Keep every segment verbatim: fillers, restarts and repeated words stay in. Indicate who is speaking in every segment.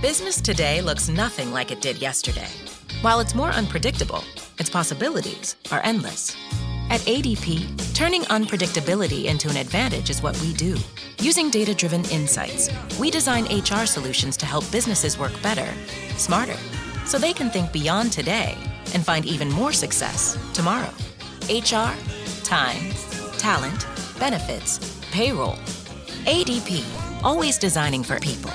Speaker 1: Business today looks nothing like it did yesterday. While it's more unpredictable, its possibilities are endless. At A D P, turning unpredictability into an advantage is what we do. Using data-driven insights, we design H R solutions to help businesses work better, smarter, so they can think beyond today and find even more success tomorrow. H R, time, talent, benefits, payroll. A D P, always designing for people.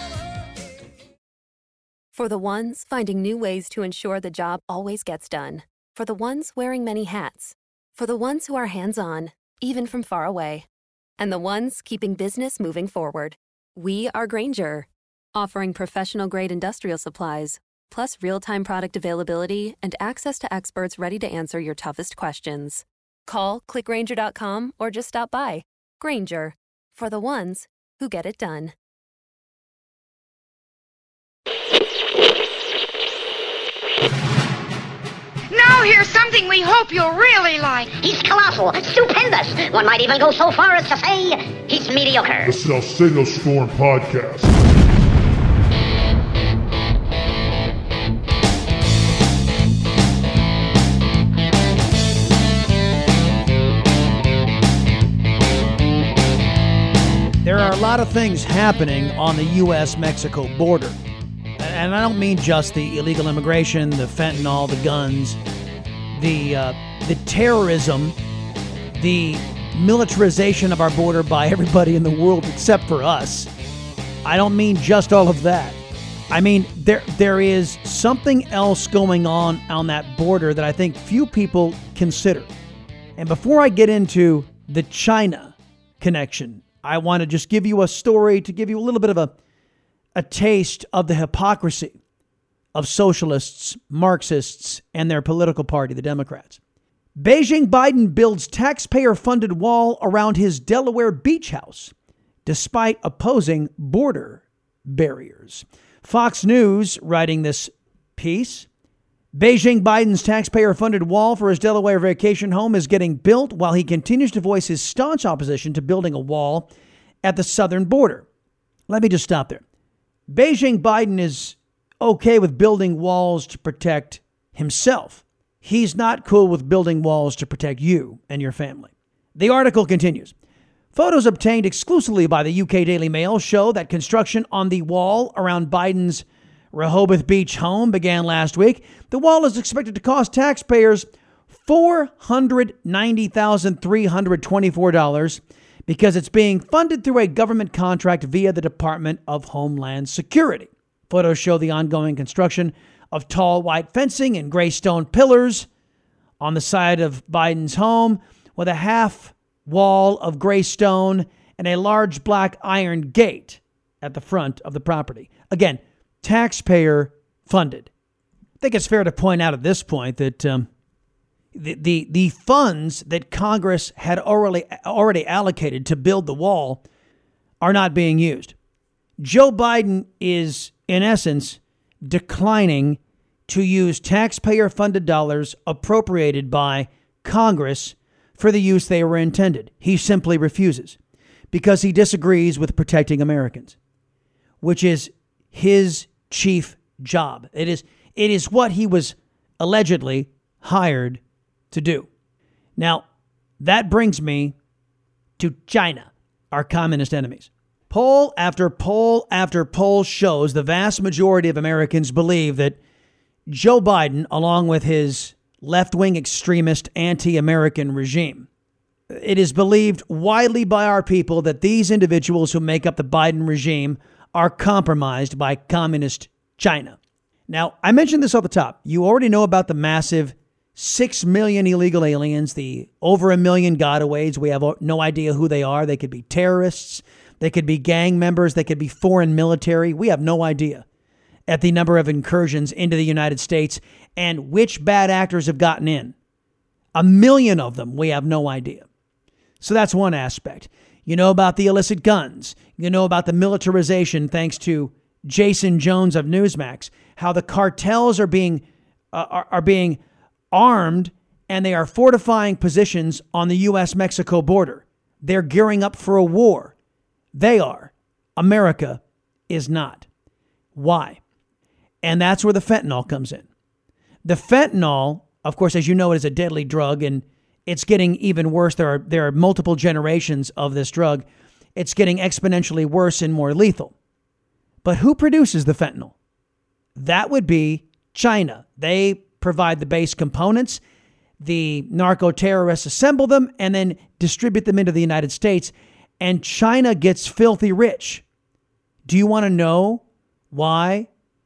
Speaker 2: For the ones finding new ways to ensure the job always gets done. For the ones wearing many hats. For the ones who are hands-on, even from far away. And the ones keeping business moving forward. We are Grainger, offering professional-grade industrial supplies, plus real-time product availability and access to experts ready to answer your toughest questions. Call, click Grainger dot com, or just stop by. Grainger, for the ones who get it done.
Speaker 3: Now here's something we hope you'll really like.
Speaker 4: He's colossal, stupendous. One might even go so far as to say he's mediocre.
Speaker 5: The Salcedo Storm Podcast.
Speaker 6: There are a lot of things happening on the U S Mexico border. And I don't mean just the illegal immigration, the fentanyl, the guns, the uh, the terrorism, the militarization of our border by everybody in the world except for us. I don't mean just all of that. I mean, there there is something else going on on that border that I think few people consider. And before I get into the China connection, I want to just give you a story to give you a little bit of a a taste of the hypocrisy of socialists, Marxists, and their political party, the Democrats. Beijing Biden builds taxpayer-funded wall around his Delaware beach house, despite opposing border barriers. Fox News writing this piece. Beijing Biden's taxpayer-funded wall for his Delaware vacation home is getting built while he continues to voice his staunch opposition to building a wall at the southern border. Let me just stop there. Beijing Biden is okay with building walls to protect himself. He's not cool with building walls to protect you and your family. The article continues. Photos obtained exclusively by the U K Daily Mail show that construction on the wall around Biden's Rehoboth Beach home began last week. The wall is expected to cost taxpayers four hundred ninety thousand three hundred twenty-four dollars because it's being funded through a government contract via the Department of Homeland Security. Photos show the ongoing construction of tall white fencing and gray stone pillars on the side of Biden's home with a half wall of gray stone and a large black iron gate at the front of the property. Again, taxpayer funded. I think it's fair to point out at this point that um, the, the the funds that Congress had already already allocated to build the wall are not being used. Joe Biden is, in essence, declining to use taxpayer-funded dollars appropriated by Congress for the use they were intended. He simply refuses because he disagrees with protecting Americans, which is his chief job. It is it is what he was allegedly hired to do. Now, that brings me to China, our communist enemies. Poll after poll after poll shows the vast majority of Americans believe that Joe Biden, along with his left-wing extremist anti-American regime, it is believed widely by our people that these individuals who make up the Biden regime are compromised by communist China. Now, I mentioned this off the top. You already know about the massive six million illegal aliens, the over a million gotaways. We have no idea who they are. They could be terrorists. They could be gang members. They could be foreign military. We have no idea at the number of incursions into the United States and which bad actors have gotten in. A million of them. We have no idea. So that's one aspect. You know about the illicit guns. You know about the militarization, thanks to Jason Jones of Newsmax, how the cartels are being uh, are, are being armed and they are fortifying positions on the U S Mexico border. They're gearing up for a war. They are. America is not. Why? And that's where the fentanyl comes in. The fentanyl, of course, as you know, is a deadly drug, and it's getting even worse. There are there are multiple generations of this drug. It's getting exponentially worse and more lethal. But who produces the fentanyl? That would be China. They provide the base components. The narco-terrorists assemble them and then distribute them into the United States. And China gets filthy rich. Do you want to know why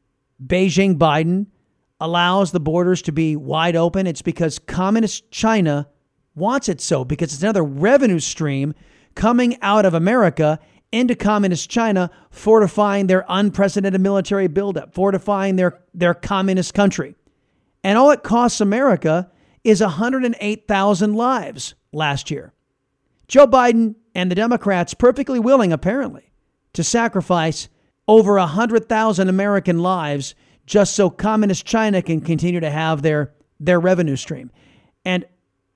Speaker 6: Beijing Biden allows the borders to be wide open? It's because communist China wants it so, because it's another revenue stream coming out of America into communist China, fortifying their unprecedented military buildup, fortifying their, their communist country. And all it costs America is one hundred eight thousand lives last year. Joe Biden and the Democrats perfectly willing, apparently, to sacrifice over one hundred thousand American lives just so communist China can continue to have their, their revenue stream. And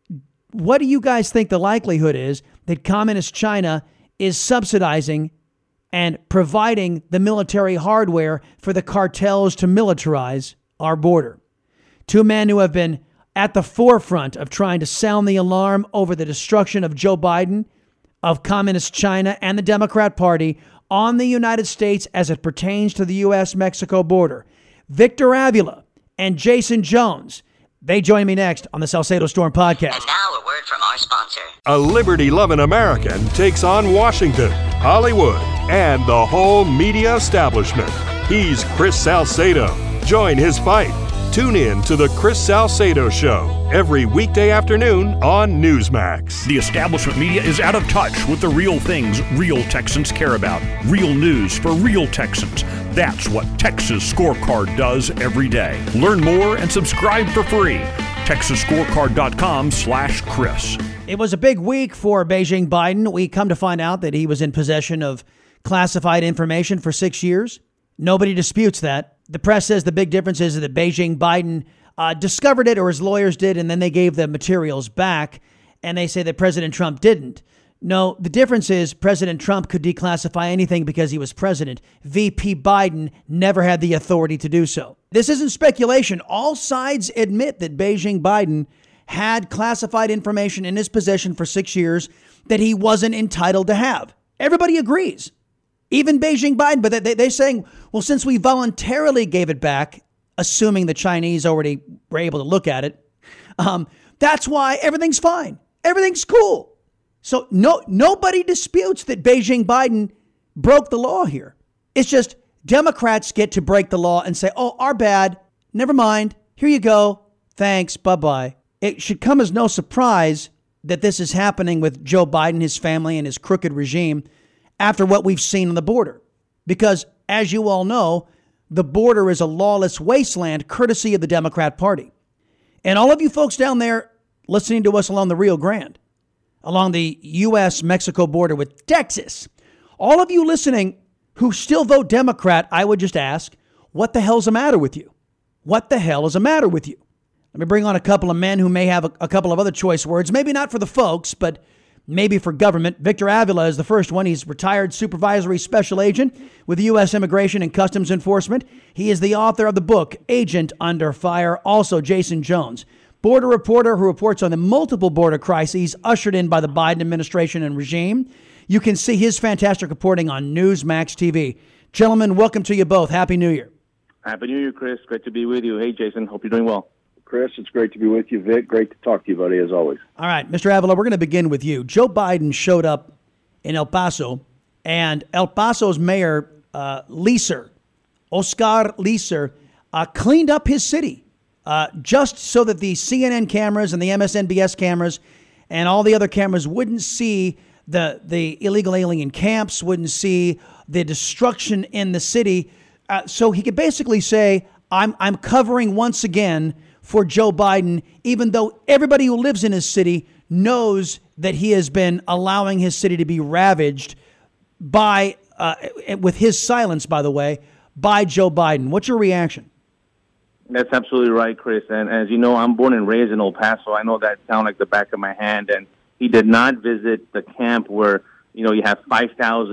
Speaker 6: what do you guys think the likelihood is that communist China is subsidizing and providing the military hardware for the cartels to militarize our border? Two men who have been at the forefront of trying to sound the alarm over the destruction of Joe Biden, of communist China, and the Democrat Party on the United States as it pertains to the U S Mexico border. Victor Avila and Jason Jones. They join me next on the Salcedo Storm Podcast.
Speaker 7: And now a word from our sponsor.
Speaker 8: A liberty-loving American takes on Washington, Hollywood, and the whole media establishment. He's Chris Salcedo. Join his fight. Tune in to The Chris Salcedo Show every weekday afternoon on Newsmax.
Speaker 9: The establishment media is out of touch with the real things real Texans care about. Real news for real Texans. That's what Texas Scorecard does every day. Learn more and subscribe for free. Texas Scorecard dot com slash Chris.
Speaker 6: It was a big week for Beijing Biden. We come to find out that he was in possession of classified information for six years. Nobody disputes that. The press says the big difference is that Beijing Biden uh, discovered it, or his lawyers did, and then they gave the materials back, and they say that President Trump didn't. No, the difference is President Trump could declassify anything because he was president. V P Biden never had the authority to do so. This isn't speculation. All sides admit that Beijing Biden had classified information in his possession for six years that he wasn't entitled to have. Everybody agrees. Even Beijing Biden, but they, they're saying, well, since we voluntarily gave it back, assuming the Chinese already were able to look at it, um, that's why everything's fine. Everything's cool. So no, nobody disputes that Beijing Biden broke the law here. It's just Democrats get to break the law and say, oh, our bad. Never mind. Here you go. Thanks. Bye-bye. It should come as no surprise that this is happening with Joe Biden, his family, and his crooked regime after what we've seen on the border. Because, as you all know, the border is a lawless wasteland courtesy of the Democrat Party. And all of you folks down there listening to us along the Rio Grande, along the U S Mexico border with Texas, all of you listening who still vote Democrat, I would just ask, what the hell's the matter with you? What the hell is the matter with you? Let me bring on a couple of men who may have a, a couple of other choice words, maybe not for the folks, but maybe for government. Victor Avila is the first one. He's retired supervisory special agent with the U S Immigration and Customs Enforcement. He is the author of the book, Agent Under Fire. Also, Jason Jones, border reporter who reports on the multiple border crises ushered in by the Biden administration and regime. You can see his fantastic reporting on Newsmax T V. Gentlemen, welcome to you both. Happy New Year.
Speaker 10: Happy New Year, Chris. Great to be with you. Hey, Jason. Hope you're doing well.
Speaker 11: Chris, it's great to be with you. Vic, great to talk to you, buddy, as always.
Speaker 6: All right, Mister Avila, we're going to begin with you. Joe Biden showed up in El Paso, and El Paso's mayor, uh, Leeser, Oscar Leeser, uh, cleaned up his city uh, just so that the C N N cameras and the M S N B S cameras and all the other cameras wouldn't see the, the illegal alien camps, wouldn't see the destruction in the city. Uh, so he could basically say, I'm I'm covering once again for Joe Biden, even though everybody who lives in his city knows that he has been allowing his city to be ravaged by, uh, with his silence, by the way, by Joe Biden. What's your reaction?
Speaker 10: That's absolutely right, Chris. And as you know, I'm born and raised in El Paso. I know that town like the back of my hand. And he did not visit the camp where, you know, you have five thousand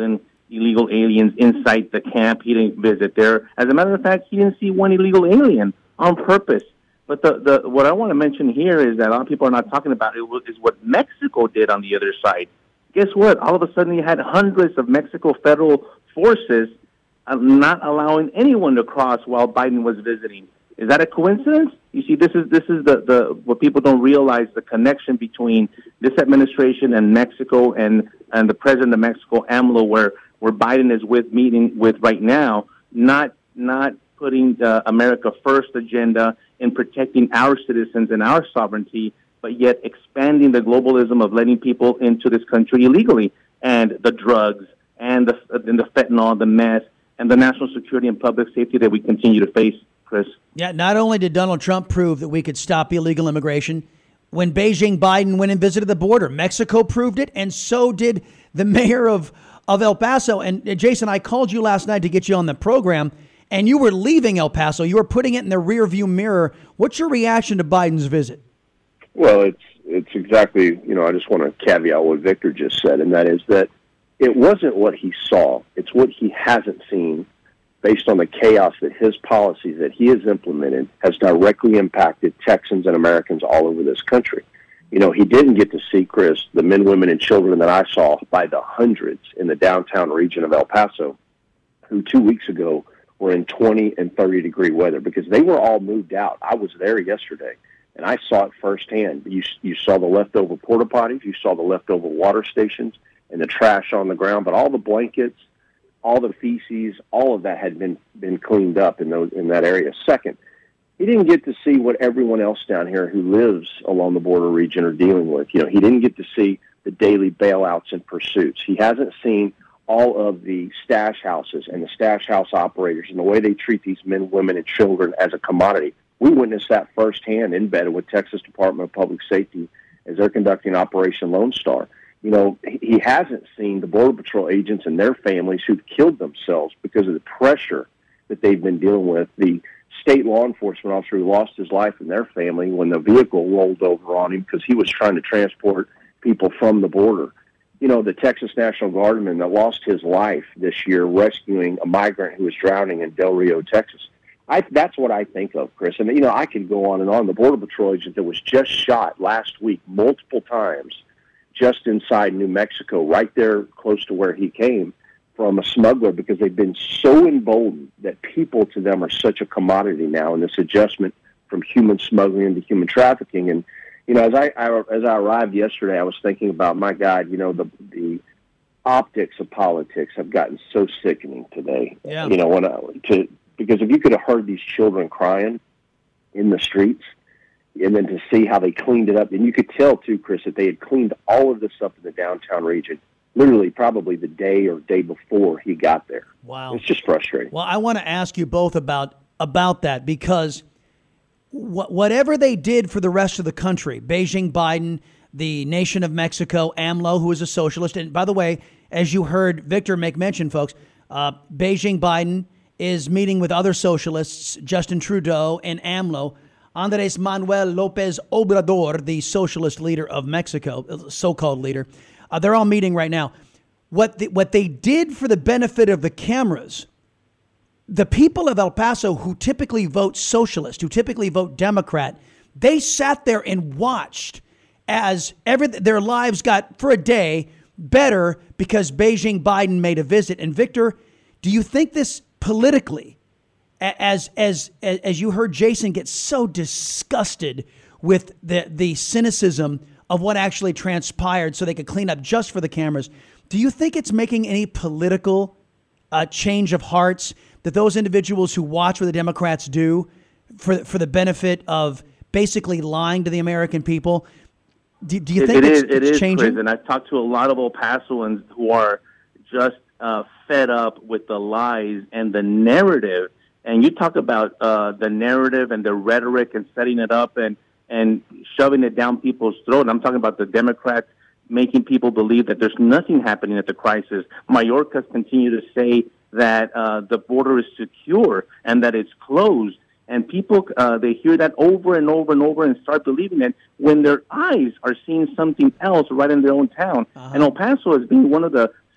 Speaker 10: illegal aliens inside the camp. He didn't visit there. As a matter of fact, he didn't see one illegal alien on purpose. But the, the what I want to mention here is that a lot of people are not talking about it is what Mexico did on the other side. Guess what? All of a sudden, you had hundreds of Mexico federal forces uh, not allowing anyone to cross while Biden was visiting. Is that a coincidence? You see, this is this is the, the what people don't realize, the connection between this administration and Mexico and, and the president of Mexico, AMLO, where, where Biden is with meeting with right now, not not putting the America First agenda in protecting our citizens and our sovereignty, but yet expanding the globalism of letting people into this country illegally, and the drugs and the, and the fentanyl, the meth, and the national security and public safety that we continue to face, Chris.
Speaker 6: Yeah, not only did Donald Trump prove that we could stop illegal immigration, when Beijing Biden went and visited the border, Mexico proved it, and so did the mayor of, of El Paso. And uh, Jason, I called you last night to get you on the program, and you were leaving El Paso. You were putting it in the rearview mirror. What's your reaction to Biden's visit?
Speaker 11: Well, it's it's exactly, you know, I just want to caveat what Victor just said, and that is that it wasn't what he saw. It's what he hasn't seen based on the chaos that his policies that he has implemented has directly impacted Texans and Americans all over this country. You know, he didn't get to see, Chris, the men, women, and children that I saw by the hundreds in the downtown region of El Paso, who two weeks ago were in twenty and thirty degree weather because they were all moved out. I was there yesterday, and I saw it firsthand. You, you saw the leftover porta potties, you saw the leftover water stations, and the trash on the ground, but all the blankets, all the feces, all of that had been, been cleaned up in those in that area. Second, he didn't get to see what everyone else down here who lives along the border region are dealing with. You know, he didn't get to see the daily bailouts and pursuits. He hasn't seen all of the stash houses and the stash house operators and the way they treat these men, women, and children as a commodity. We witnessed that firsthand in bed with Texas Department of Public Safety as they're conducting Operation Lone Star. You know, he hasn't seen the Border Patrol agents and their families who've killed themselves because of the pressure that they've been dealing with. The state law enforcement officer who lost his life and their family when the vehicle rolled over on him because he was trying to transport people from the border. You know, the Texas National Guardman that lost his life this year rescuing a migrant who was drowning in Del Rio, Texas. I, that's what I think of, Chris. And, you know, I can go on and on. The Border Patrol agent that was just shot last week multiple times just inside New Mexico, right there close to where he came from, a smuggler, because they've been so emboldened that people to them are such a commodity now in this adjustment from human smuggling to human trafficking. And, you know, as I, I as I arrived yesterday, I was thinking about, my God, you know, the the optics of politics have gotten so sickening today.
Speaker 6: Yeah.
Speaker 11: You know, when I, to because if you could have heard these children crying in the streets, and then to see how they cleaned it up, and you could tell too, Chris, that they had cleaned all of this up in the downtown region, literally probably the day or day before he got there.
Speaker 6: Wow,
Speaker 11: it's just frustrating.
Speaker 6: Well, I want to ask you both about about that because wh- whatever they did for the rest of the country, Beijing Biden, the nation of Mexico, AMLO, who is a socialist. And by the way, as you heard Victor make mention, folks, uh, Beijing Biden is meeting with other socialists, Justin Trudeau and AMLO. Andrés Manuel López Obrador, the socialist leader of Mexico, so-called leader, uh, they're all meeting right now. What the, what they did for the benefit of the cameras, the people of El Paso who typically vote socialist, who typically vote Democrat, they sat there and watched as every, their lives got, for a day, better because Beijing Biden made a visit. And Victor, do you think this politically, as as as you heard Jason get so disgusted with the, the cynicism of what actually transpired so they could clean up just for the cameras, do you think it's making any political uh, change of hearts that those individuals who watch what the Democrats do for, for the benefit of basically lying to the American people, do, do you
Speaker 10: it,
Speaker 6: think
Speaker 10: it
Speaker 6: it's,
Speaker 10: is, it
Speaker 6: it's
Speaker 10: is,
Speaker 6: changing?
Speaker 10: Chris, and I've talked to a lot of El Pasoans who are just uh, fed up with the lies and the narrative. And you talk about uh, the narrative and the rhetoric and setting it up and, and shoving it down people's throat. I'm talking about the Democrats making people believe that there's nothing happening at the crisis. Mayorkas continue to say that uh, the border is secure and that it's closed. And people, uh, they hear that over and over and over and start believing it when their eyes are seeing something else right in their own town. Uh-huh. And El Paso has been one of the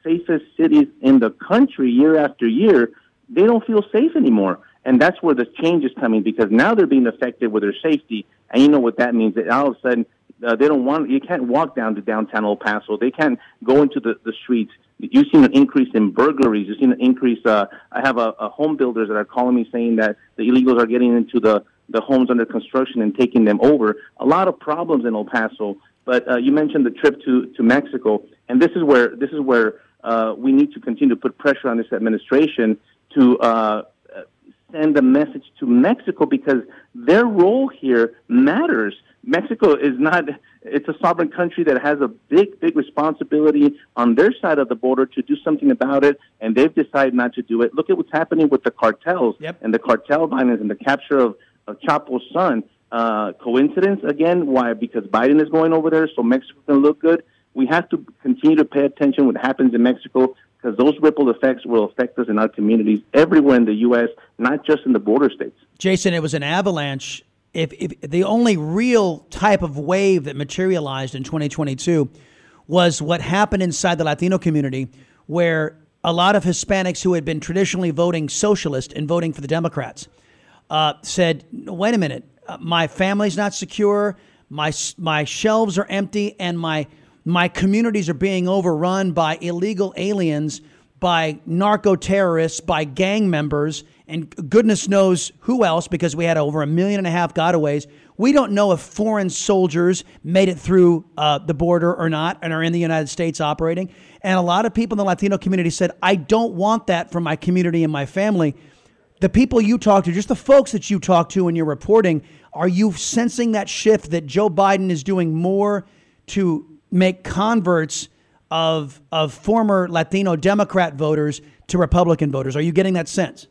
Speaker 10: safest cities in the country year after year, they don't feel safe anymore. And that's where the change is coming, because now they're being affected with their safety. And you know what that means. That all of a sudden, uh, they don't want, you can't walk down to downtown El Paso. They can't go into the, the streets. You've seen an increase in burglaries. You've seen an increase. Uh, I have a, a home builders that are calling me saying that the illegals are getting into the, the homes under construction and taking them over. A lot of problems in El Paso. But uh, you mentioned the trip to, to Mexico, and this is where this is where uh, we need to continue to put pressure on this administration to uh, send a message to Mexico, because their role here matters. Mexico is not, it's a sovereign country that has a big, big responsibility on their side of the border to do something about it, and they've decided not to do it. Look at what's happening with the cartels
Speaker 6: yep.
Speaker 10: and the cartel violence and the capture of, of Chapo's son. Uh, coincidence? Again, why? Because Biden is going over there, so Mexico can look good. We have to continue to pay attention to what happens in Mexico, because those ripple effects will affect us in our communities everywhere in the U S, not just in the border states.
Speaker 6: Jason, it was an avalanche. If, if the only real type of wave that materialized in twenty twenty-two was what happened inside the Latino community, where a lot of Hispanics who had been traditionally voting socialist and voting for the Democrats uh, said, wait a minute, uh, my family's not secure, my my shelves are empty, and my my communities are being overrun by illegal aliens, by narco-terrorists, by gang members, and goodness knows who else, because we had over a million and a half gotaways. We don't know if foreign soldiers made it through uh, the border or not and are in the United States operating. And a lot of people in the Latino community said, I don't want that for my community and my family. The people you talk to, just the folks that you talk to in your reporting, are you sensing that shift that Joe Biden is doing more to make converts of of former Latino Democrat voters to Republican voters? Are you getting that sense?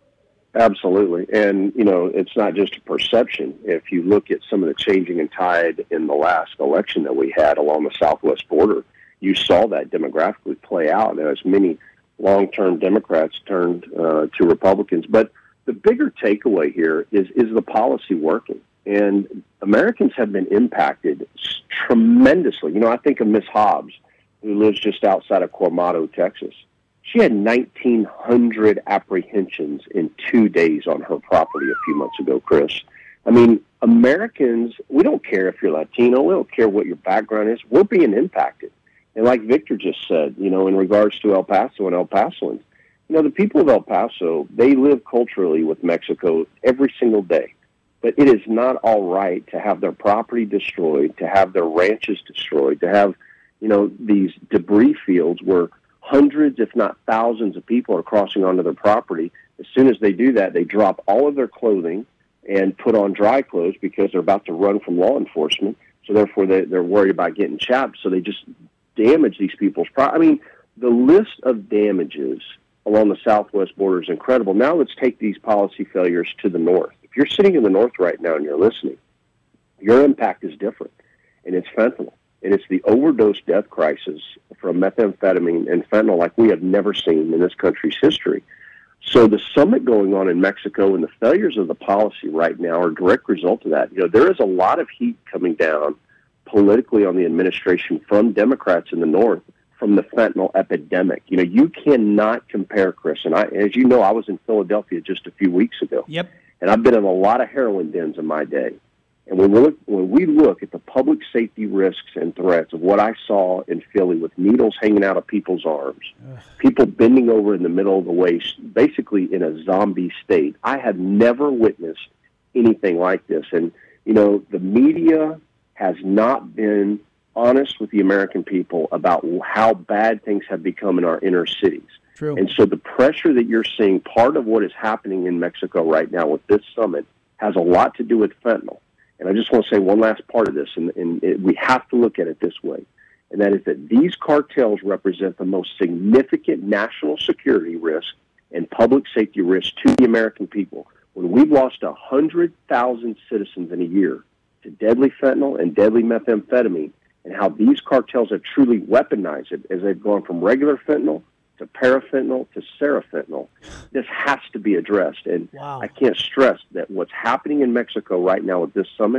Speaker 11: Absolutely. And, you know, it's not just a perception. If you look at some of the changing in tide in the last election that we had along the southwest border, you saw that demographically play out as many long-term Democrats turned uh, to Republicans. But the bigger takeaway here is, is the policy working? And Americans have been impacted tremendously. You know, I think of Miss Hobbs, who lives just outside of Coronado, Texas. She had nineteen hundred apprehensions in two days on her property a few months ago, Chris. I mean, Americans, we don't care if you're Latino. We don't care what your background is. We're being impacted. And like Victor just said, you know, in regards to El Paso and El Pasoans, you know, the people of El Paso, they live culturally with Mexico every single day. But it is not all right to have their property destroyed, to have their ranches destroyed, to have, you know, these debris fields where hundreds, if not thousands of people are crossing onto their property. As soon as they do that, they drop all of their clothing and put on dry clothes because they're about to run from law enforcement. So therefore, they, they're worried about getting chapped. So they just damage these people's property. I mean, the list of damages along the southwest border is incredible. Now let's take these policy failures to the north. If you're sitting in the north right now and you're listening, your impact is different, and it's fentanyl. And it's the overdose death crisis from methamphetamine and fentanyl like we have never seen in this country's history. So the summit going on in Mexico and the failures of the policy right now are a direct result of that. You know, there is a lot of heat coming down politically on the administration from Democrats in the north from the fentanyl epidemic. You know, you cannot compare, Chris. And I, as you know, I was in Philadelphia just a few weeks ago.
Speaker 6: Yep.
Speaker 11: And I've been in a lot of heroin dens in my day. And when we, look, when we look at the public safety risks and threats of what I saw in Philly with needles hanging out of people's arms, Ugh. people bending over in the middle of the waist, basically in a zombie state, I have never witnessed anything like this. And, you know, the media has not been honest with the American people about how bad things have become in our inner cities.
Speaker 6: True.
Speaker 11: And so the pressure that you're seeing, part of what is happening in Mexico right now with this summit, has a lot to do with fentanyl. And I just want to say one last part of this, and, and it, we have to look at it this way, and that is that these cartels represent the most significant national security risk and public safety risk to the American people. When we've lost one hundred thousand citizens in a year to deadly fentanyl and deadly methamphetamine, and how these cartels have truly weaponized it as they've gone from regular fentanyl to parafentanyl to serafentanyl, this has to be addressed. And
Speaker 6: wow.
Speaker 11: I can't stress that what's happening in Mexico right now at this summit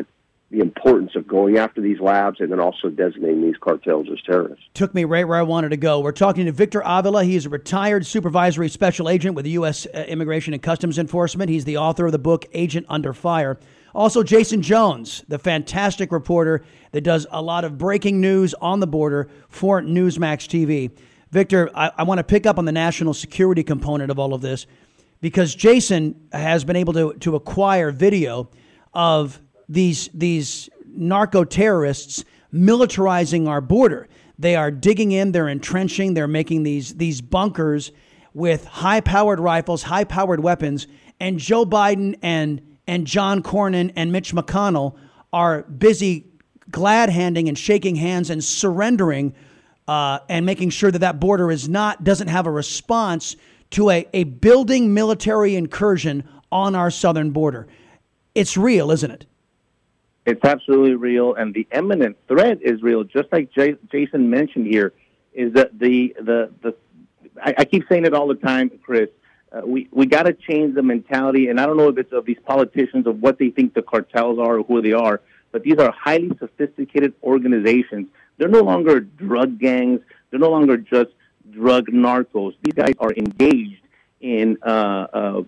Speaker 11: the importance of going after these labs and then also designating these cartels as terrorists.
Speaker 6: Took me right where I wanted to go. We're talking to Victor Avila. He is a retired supervisory special agent with the U S Immigration and Customs Enforcement. He's the author of the book Agent Under Fire. Also, Jason Jones, the fantastic reporter that does a lot of breaking news on the border for Newsmax T V. Victor, I, I want to pick up on the national security component of all of this because Jason has been able to, to acquire video of these these narco-terrorists militarizing our border. They are digging in, they're entrenching, they're making these these bunkers with high-powered rifles, high-powered weapons, and Joe Biden and and John Cornyn and Mitch McConnell are busy glad-handing and shaking hands and surrendering uh, and making sure that that border is not doesn't have a response to a, a building military incursion on our southern border. It's real, isn't it?
Speaker 10: It's absolutely real, and the imminent threat is real. Just like J- Jason mentioned here, is that the the the I, I keep saying it all the time, Chris. Uh, we we got to change the mentality, and I don't know if it's of these politicians of what they think the cartels are or who they are, but these are highly sophisticated organizations. They're no longer drug gangs. They're no longer just drug narcos. These guys are engaged in uh, uh,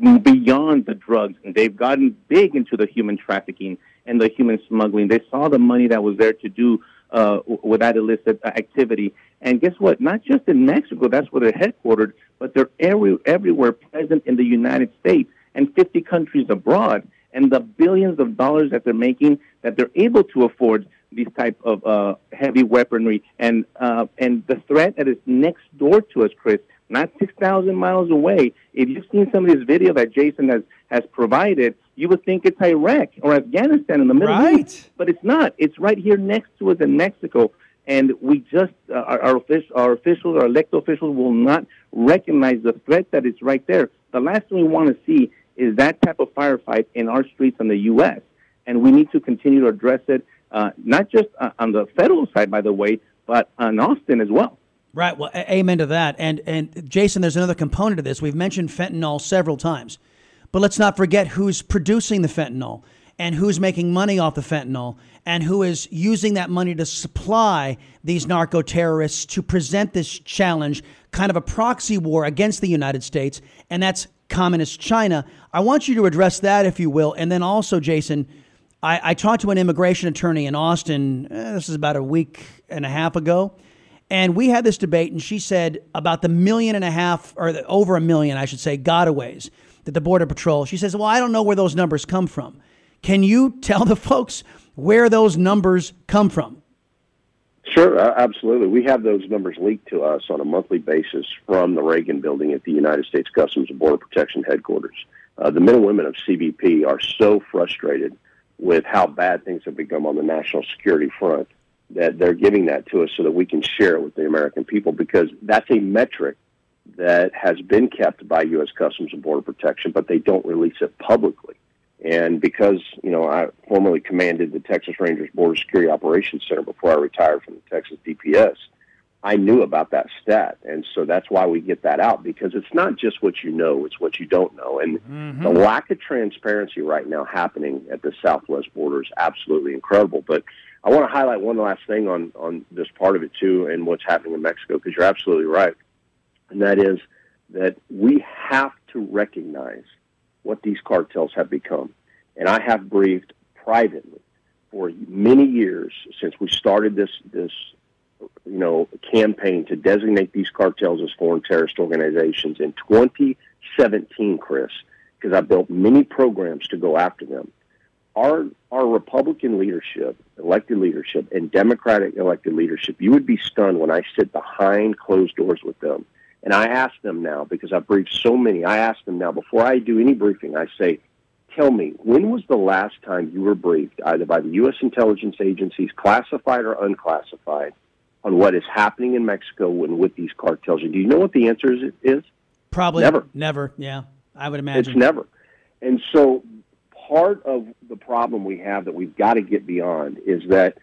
Speaker 10: beyond the drugs, and they've gotten big into the human trafficking and the human smuggling. They saw the money that was there to do uh, with that illicit activity. And guess what? Not just in Mexico, that's where they're headquartered, but they're every, everywhere present in the United States and fifty countries abroad. And the billions of dollars that they're making, that they're able to afford these type of uh, heavy weaponry. And uh, and the threat that is next door to us, Chris, not six thousand miles away. If you've seen some of this video that Jason has, has provided, you would think it's Iraq or Afghanistan in the Middle
Speaker 6: right.
Speaker 10: East. But it's not. It's right here next to us in Mexico. And we just, uh, our, our, officials, our officials, our elected officials will not recognize the threat that is right there. The last thing we want to see is that type of firefight in our streets in the U S. And we need to continue to address it, uh, not just uh, on the federal side, by the way, but on Austin as well.
Speaker 6: Right. Well, a- amen to that. And and Jason, there's another component to this. We've mentioned fentanyl several times, but let's not forget who's producing the fentanyl and who's making money off the fentanyl and who is using that money to supply these narco terrorists to present this challenge, kind of a proxy war against the United States, and that's communist China. I want you to address that, if you will. And then also, Jason, I, I talked to an immigration attorney in Austin. Eh, this is about a week and a half ago. And we had this debate, and she said about the million and a half, or the, over a million, I should say, gotaways that the Border Patrol. She says, well, I don't know where those numbers come from. Can you tell the folks where those numbers come from?
Speaker 11: Sure, uh, absolutely. We have those numbers leaked to us on a monthly basis from the Reagan building at the United States Customs and Border Protection headquarters. Uh, the men and women of C B P are so frustrated with how bad things have become on the national security front that they're giving that to us so that we can share it with the American people, because that's a metric that has been kept by U S Customs and Border Protection, but they don't release it publicly. And because, you know, I formerly commanded the Texas Rangers Border Security Operations Center before I retired from the Texas D P S, I knew about that stat. And so that's why we get that out, because it's not just what you know, it's what you don't know. And mm-hmm. the lack of transparency right now happening at the southwest border is absolutely incredible. But I want to highlight one last thing on, on this part of it, too, and what's happening in Mexico, because you're absolutely right. And that is that we have to recognize what these cartels have become. And I have briefed privately for many years since we started this, this you know, campaign to designate these cartels as foreign terrorist organizations in twenty seventeen, Chris, because I built many programs to go after them. Our our Republican leadership, elected leadership, and Democratic elected leadership, you would be stunned when I sit behind closed doors with them. And I ask them now, because I've briefed so many, I ask them now, before I do any briefing, I say, tell me, when was the last time you were briefed, either by the U S intelligence agencies, classified or unclassified, on what is happening in Mexico and with these cartels? And do you know what the answer is? is?
Speaker 6: Probably
Speaker 11: never.
Speaker 6: Never, yeah, I would imagine.
Speaker 11: It's never. And so part of the problem we have that we've got to get beyond is that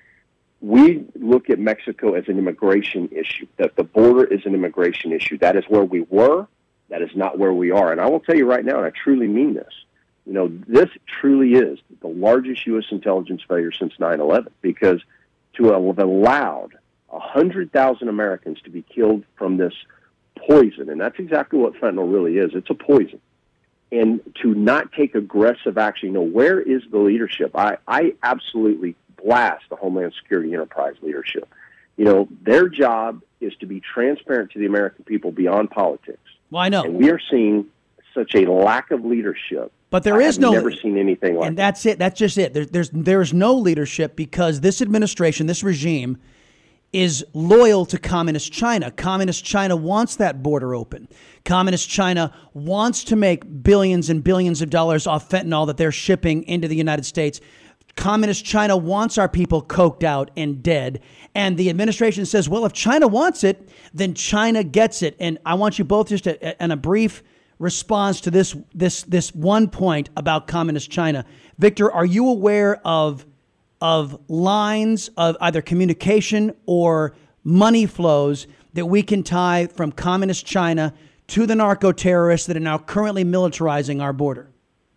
Speaker 11: we look at Mexico as an immigration issue, that the border is an immigration issue. That is where we were. That is not where we are. And I will tell you right now, and I truly mean this, You know, this truly is the largest U S intelligence failure since nine eleven, because to have allowed one hundred thousand Americans to be killed from this poison, and that's exactly what fentanyl really is. It's a poison. And to not take aggressive action, you know, where is the leadership? I, I absolutely blast the Homeland Security enterprise leadership. You know, their job is to be transparent to the American people beyond politics.
Speaker 6: Well, I know.
Speaker 11: And we are seeing such a lack of leadership.
Speaker 6: But there is
Speaker 11: I've
Speaker 6: no.
Speaker 11: never seen anything like that.
Speaker 6: And that's it. That's just it. There, there's there's no leadership because this administration, this regime, is loyal to Communist China. Communist China wants that border open. Communist China wants to make billions and billions of dollars off fentanyl that they're shipping into the United States. Communist China wants our people coked out and dead. And the administration says, well, if China wants it, then China gets it. And I want you both just to, in a brief response to this this this one point about Communist China. Victor, are you aware of of lines of either communication or money flows that we can tie from Communist China to the narco terrorists that are now currently militarizing our border?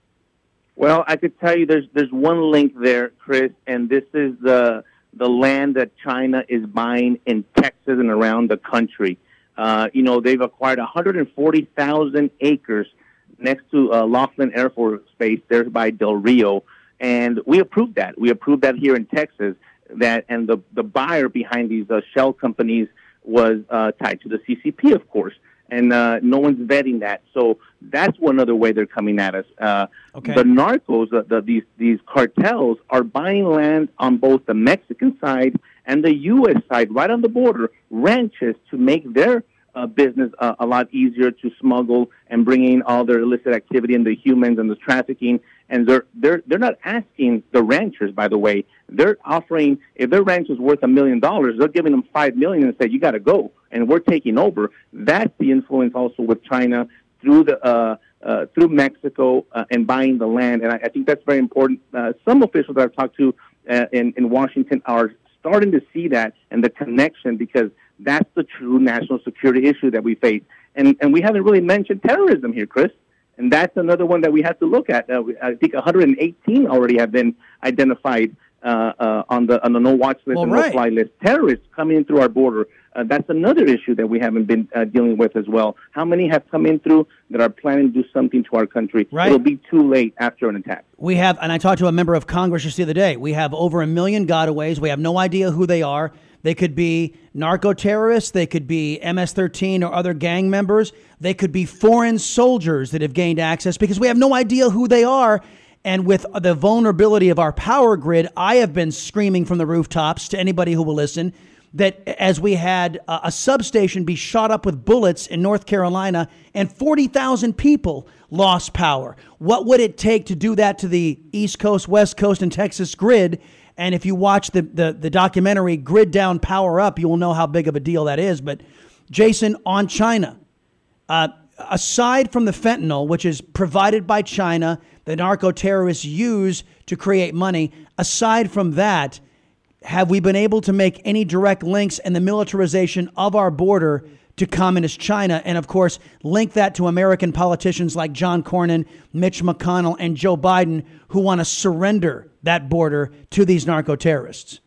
Speaker 10: Well, I could tell you there's there's one link there, Chris, and this is the the land that China is buying in Texas and around the country. Uh, you know, they've acquired one hundred forty thousand acres next to uh, Laughlin Air Force Base there by Del Rio. And we approved that. We approved that here in Texas. That and the the buyer behind these uh, shell companies was uh, tied to the C C P, of course. And uh, no one's vetting that. So that's one other way they're coming at us. Uh,
Speaker 6: okay.
Speaker 10: The narcos, uh, the, these these cartels, are buying land on both the Mexican side and the U S side, right on the border, ranches to make their uh, business uh, a lot easier to smuggle and bring in all their illicit activity and the humans and the trafficking. And they're they're they're not asking the ranchers, by the way. They're offering, if their ranch is worth a million dollars, they're giving them five million and say, you got to go, and we're taking over. That's the influence also with China through the uh, uh, through Mexico uh, and buying the land. And I, I think that's very important. Uh, some officials that I've talked to uh, in in Washington are starting to see that and the connection, because that's the true national security issue that we face. And and we haven't really mentioned terrorism here, Chris. And that's another one that we have to look at. Uh, I think one hundred eighteen already have been identified uh, uh, on the on the no-watch list
Speaker 6: well,
Speaker 10: and
Speaker 6: right.
Speaker 10: no-fly list. Terrorists coming in through our border. Uh, that's another issue that we haven't been uh, dealing with as well. How many have come in through that are planning to do something to our country?
Speaker 6: Right.
Speaker 10: It'll be too late after an attack.
Speaker 6: We have, and I talked to a member of Congress just the other day, we have over a million gotaways. We have no idea who they are. They could be narco-terrorists. They could be M S thirteen or other gang members. They could be foreign soldiers that have gained access, because we have no idea who they are. And with the vulnerability of our power grid, I have been screaming from the rooftops to anybody who will listen that as we had a substation be shot up with bullets in North Carolina and forty thousand people lost power. What would it take to do that to the East Coast, West Coast, and Texas grid? And if you watch the, the, the documentary Grid Down, Power Up, you will know how big of a deal that is. But, Jason, on China, uh, aside from the fentanyl, which is provided by China, the narco-terrorists use to create money, aside from that, have we been able to make any direct links in the militarization of our border to Communist China? And, of course, link that to American politicians like John Cornyn, Mitch McConnell, and Joe Biden, who want to surrender that border to these narco-terrorists?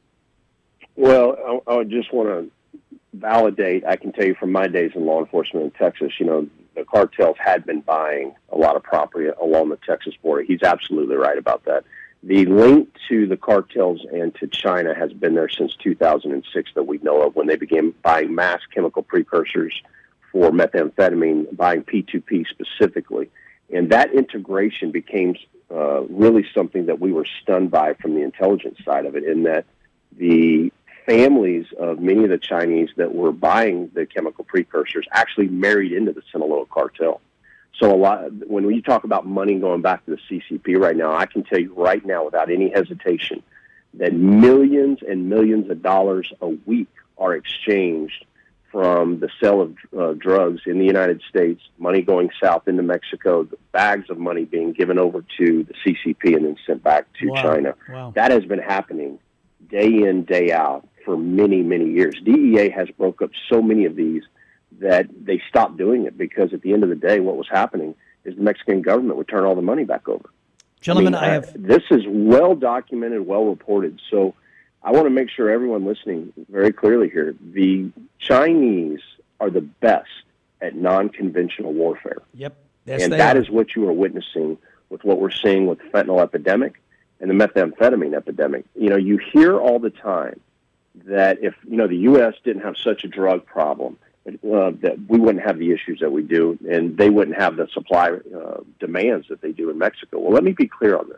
Speaker 11: Well, I, I just want to validate, I can tell you from my days in law enforcement in Texas, you know, the cartels had been buying a lot of property along the Texas border. He's absolutely right about that. The link to the cartels and to China has been there since two thousand six that we know of, when they began buying mass chemical precursors for methamphetamine, buying P two P specifically. And that integration became uh, really something that we were stunned by from the intelligence side of it, in that the families of many of the Chinese that were buying the chemical precursors actually married into the Sinaloa cartel. So a lot, when we talk about money going back to the C C P right now, I can tell you right now without any hesitation that millions and millions of dollars a week are exchanged from the sale of uh, drugs in the United States, money going south into Mexico, the bags of money being given over to the C C P and then sent back to
Speaker 6: wow.
Speaker 11: China.
Speaker 6: Wow.
Speaker 11: That has been happening day in, day out for many, many years. D E A has broke up so many of these that they stopped doing it, because at the end of the day, what was happening is the Mexican government would turn all the money back over.
Speaker 6: Gentlemen,
Speaker 11: I, mean,
Speaker 6: I have...
Speaker 11: This is well documented, well reported. So I want to make sure everyone listening very clearly here, the Chinese are the best at non-conventional warfare.
Speaker 6: Yep. Yes,
Speaker 11: and
Speaker 6: they
Speaker 11: that
Speaker 6: are.
Speaker 11: is what you are witnessing with what we're seeing with the fentanyl epidemic and the methamphetamine epidemic. You know, you hear all the time that if, you know, the U S didn't have such a drug problem, uh, that we wouldn't have the issues that we do, and they wouldn't have the supply uh, demands that they do in Mexico. Well, let me be clear on this.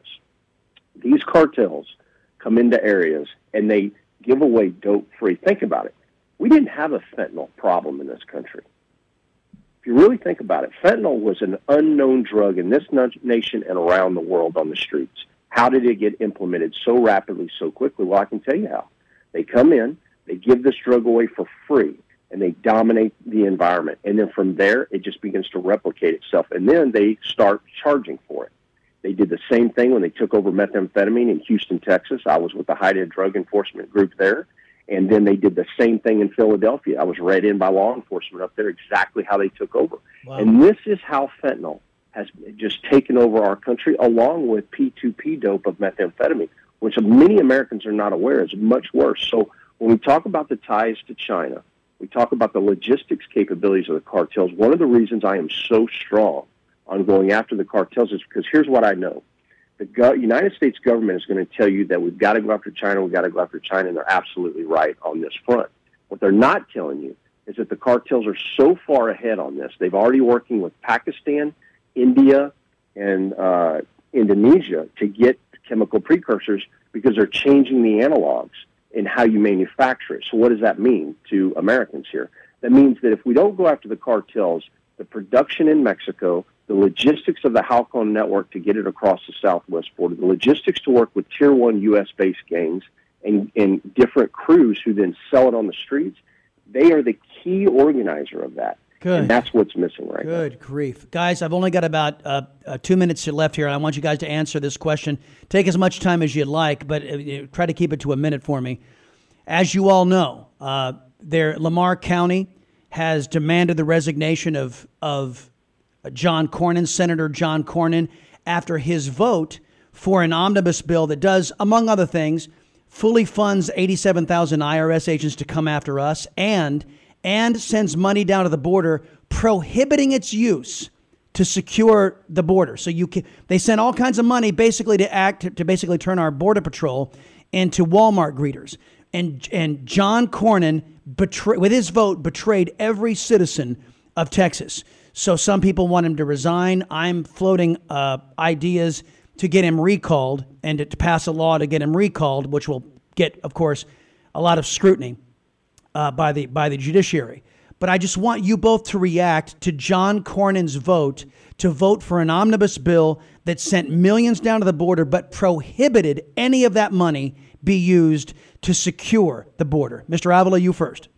Speaker 11: These cartels come into areas and they give away dope free. Think about it. We didn't have a fentanyl problem in this country. If you really think about it, fentanyl was an unknown drug in this nation and around the world on the streets. How did it get implemented so rapidly, so quickly? Well, I can tell you how. They come in, they give this drug away for free, and they dominate the environment. And then from there, it just begins to replicate itself. And then they start charging for it. They did the same thing when they took over methamphetamine in Houston, Texas. I was with the High-End Drug Enforcement Group there. And then they did the same thing in Philadelphia. I was read in by law enforcement up there exactly how they took over. Wow. And this is how fentanyl has just taken over our country, along with P two P dope of methamphetamine, which many Americans are not aware is much worse. So when we talk about the ties to China, we talk about the logistics capabilities of the cartels. One of the reasons I am so strong on going after the cartels is because here's what I know. The go- United States government is going to tell you that we've got to go after China, we've got to go after China, and they're absolutely right on this front. What they're not telling you is that the cartels are so far ahead on this. They've already working with Pakistan, India, and uh, Indonesia to get chemical precursors because they're changing the analogs in how you manufacture it. So what does that mean to Americans here? That means that if we don't go after the cartels, the production in Mexico, the logistics of the Halcon network to get it across the southwest border, the logistics to work with tier one U S-based gangs and, and different crews who then sell it on the streets, they are the key organizer of that.
Speaker 6: Good.
Speaker 11: And that's what's missing right
Speaker 6: Good
Speaker 11: now.
Speaker 6: Good grief. Guys, I've only got about uh, uh, two minutes left here, and I want you guys to answer this question. Take as much time as you'd like, but uh, try to keep it to a minute for me. As you all know, uh, there, Lamar County has demanded the resignation of, of John Cornyn, Senator John Cornyn, after his vote for an omnibus bill that does, among other things, fully funds eighty-seven thousand I R S agents to come after us and and sends money down to the border, prohibiting its use to secure the border. So you can, they send all kinds of money basically to act to basically turn our border patrol into Walmart greeters. And and John Cornyn, betray, with his vote, betrayed every citizen of Texas. So some people want him to resign. I'm floating uh, ideas to get him recalled and to, to pass a law to get him recalled, which will get, of course, a lot of scrutiny uh, by the by the judiciary. But I just want you both to react to John Cornyn's vote to vote for an omnibus bill that sent millions down to the border but prohibited any of that money be used to secure the border. Mister Avila, you first.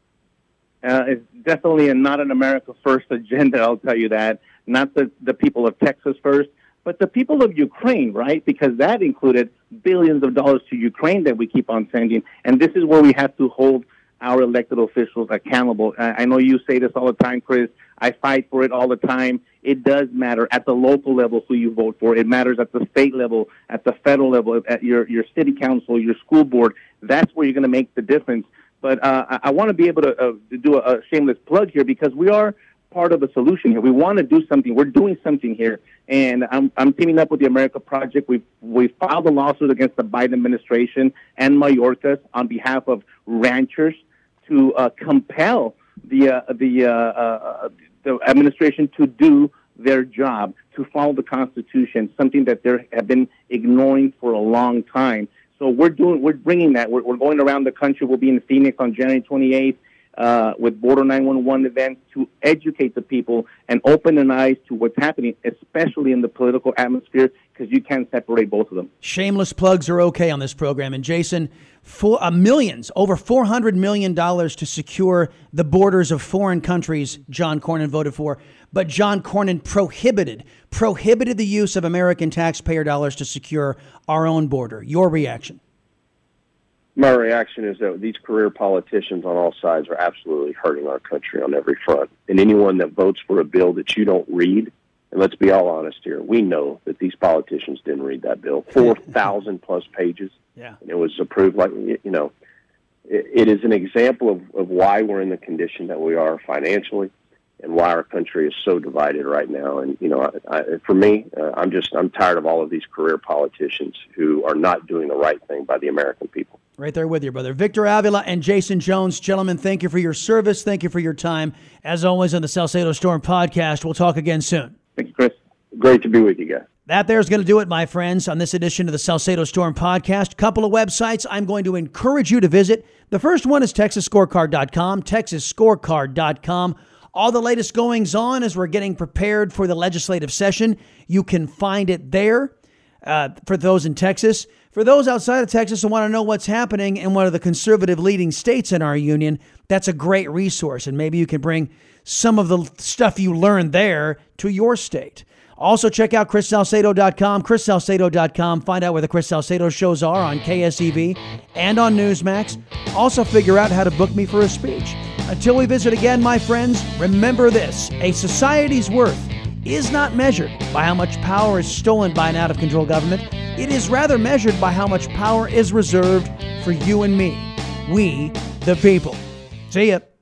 Speaker 12: Uh, it's definitely a not an America first agenda, I'll tell you that. Not the, the people of Texas first, but the people of Ukraine, right? Because that included billions of dollars to Ukraine that we keep on sending. And this is where we have to hold our elected officials accountable. I, I know you say this all the time, Chris. I fight for it all the time. It does matter at the local level who you vote for. It matters at the state level, at the federal level, at your, your city council, your school board. That's where you're going to make the difference. But uh, I, I want to be able to, uh, to do a, a shameless plug here because we are part of a solution here. We want to do something. We're doing something here. And I'm, I'm teaming up with the America Project. We've, we've filed a lawsuit against the Biden administration and Mayorkas on behalf of ranchers to uh, compel the, uh, the, uh, uh, the administration to do their job, to follow the Constitution, something that they have been ignoring for a long time. So we're doing, we're bringing that. We're, we're going around the country. We'll be in Phoenix on January twenty-eighth uh, with Border nine one one events to educate the people and open their eyes to what's happening, especially in the political atmosphere, because you can't separate both of them.
Speaker 6: Shameless plugs are okay on this program. And Jason, for uh, millions, over four hundred million dollars to secure the borders of foreign countries John Cornyn voted for. But John Cornyn prohibited, prohibited the use of American taxpayer dollars to secure our own border. Your reaction?
Speaker 11: My reaction is that these career politicians on all sides are absolutely hurting our country on every front. And anyone that votes for a bill that you don't read And let's be all honest here. We know that these politicians didn't read that bill. four thousand plus pages.
Speaker 6: Yeah.
Speaker 11: And it was approved like, you know, it, it is an example of, of why we're in the condition that we are financially and why our country is so divided right now. And, you know, I, I, for me, uh, I'm just, I'm tired of all of these career politicians who are not doing the right thing by the American people.
Speaker 6: Right there with you, brother. Victor Avila and Jason Jones. Gentlemen, thank you for your service. Thank you for your time. As always on the Salcedo Storm podcast, we'll talk again soon.
Speaker 11: Thank you, Chris. Great to be with you guys.
Speaker 6: That there's going to do it, my friends, on this edition of the Salcedo Storm podcast. Couple of websites I'm going to encourage you to visit. The first one is Texas Scorecard dot com, Texas Scorecard dot com. All the latest goings on as we're getting prepared for the legislative session. You can find it there uh, for those in Texas. For those outside of Texas who want to know what's happening in one of the conservative leading states in our union, that's a great resource. And maybe you can bring some of the stuff you learned there to your state. Also, check out Chris Salcedo dot com, Chris Salcedo dot com. Find out where the Chris Salcedo shows are on K S E V and on Newsmax. Also, figure out how to book me for a speech. Until we visit again, my friends, remember this. A society's worth is not measured by how much power is stolen by an out-of-control government. It is rather measured by how much power is reserved for you and me, we, the people. See ya.